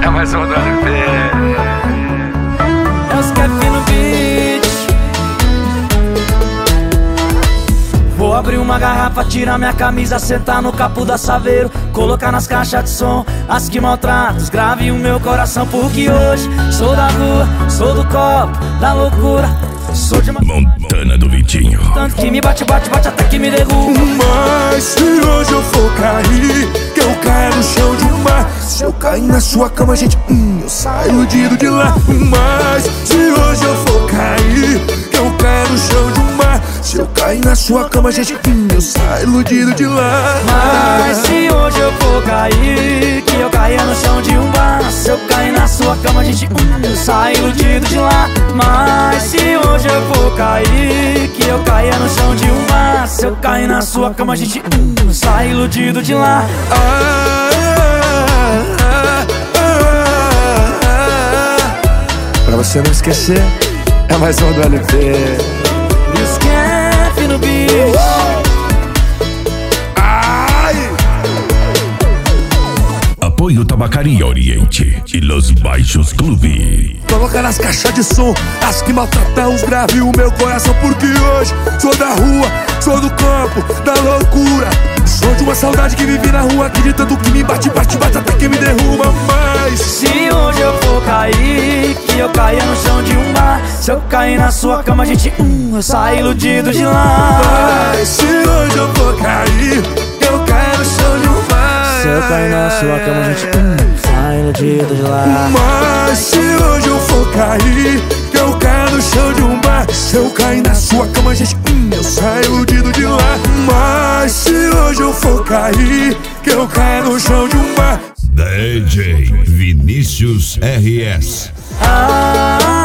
É mais um do LP. É os Kevin no beat. Vou abrir uma garrafa, tirar minha camisa, sentar no capô da Saveiro, colocar nas caixas de som as que maltratam, os grave o meu coração. Porque hoje sou da rua, sou do copo, da loucura, sou de uma Montana do Vitinho. tanto que me bate, bate, bate até que me derruba. Mas se hoje eu for cair, que eu caia no chão de um bar. Se eu cair na sua cama, gente, eu saio iludido de lá. Mas se hoje eu for cair, que eu caia no chão de um bar. Se eu cair na sua cama, gente, eu saio iludido de lá. Mas se hoje eu for cair, que eu caia no chão de um bar. Se eu cair na sua cama, gente, eu saio iludido de lá. Mas se hoje eu for cair, que eu caia no chão de um bar. Se eu cair na sua cama, gente, eu saio iludido de lá. Pra você não esquecer, é mais um do LP. E os Kevin no beat. Apoio Tabacaria Oriente e Los Baixos Clube. Coloca nas caixas de som as que maltratam os grave o meu coração. Porque hoje sou da rua, sou do campo, da loucura. Sou de uma saudade que vivi na rua, que de tanto que me bate, bate, bate até que me derruba. Mas se hoje eu for cair, que eu caia no chão de um bar. Se eu cair na sua cama, gente, eu saio iludido de lá. Mas se hoje eu for cair, que eu caia no chão de um bar. Se eu cair na sua cama, gente, saio iludido de lá. Mas se hoje eu for cair, que eu caia no chão de um bar. Se eu cair na sua cama, gente, eu saio iludido de lá. Mas se hoje eu for cair, que eu caia no chão de um bar. DJ Vinícius RS.